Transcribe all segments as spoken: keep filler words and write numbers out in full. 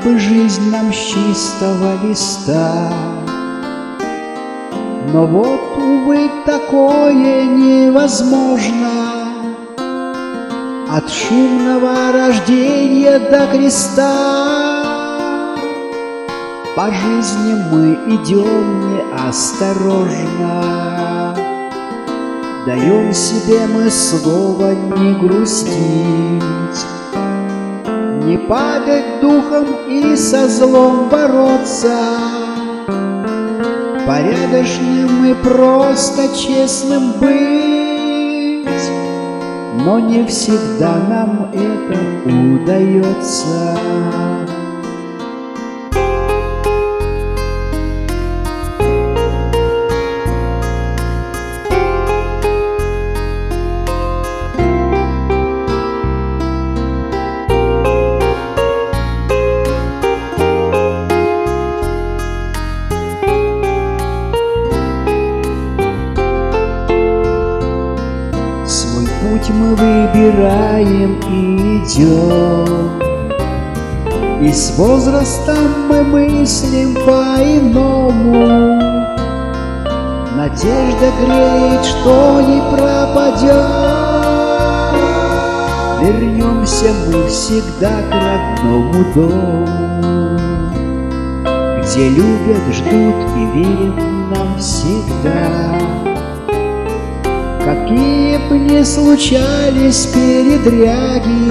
бы жизнь нам с чистого листа. Но вот, увы, такое невозможно. От шумного рождения до креста по жизни мы идем неосторожно. Даем себе мы слово не грустить, не падать духом и со злом бороться. Порядочным и просто честным быть, но не всегда нам это удается. Путь мы выбираем и идем, и с возрастом мы мыслим по-иному. Надежда греет, что не пропадет. Вернемся мы всегда к родному дому, где любят, ждут и верят нам всегда. Какие бы ни случались передряги,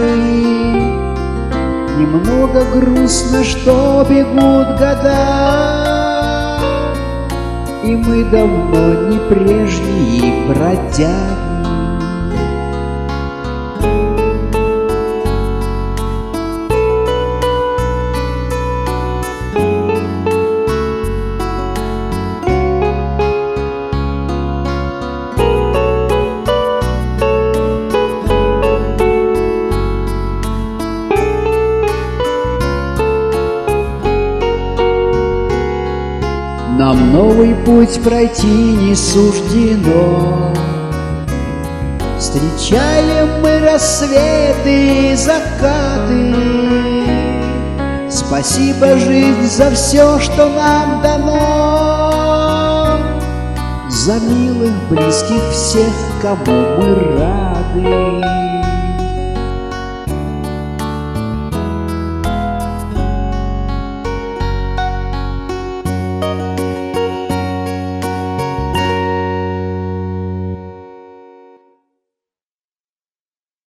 немного грустно, что бегут года, и мы давно не прежние бродяги. Нам новый путь пройти не суждено. Встречаем мы рассветы и закаты. Спасибо, жизнь, за все, что нам дано, за милых, близких всех, кому мы рады.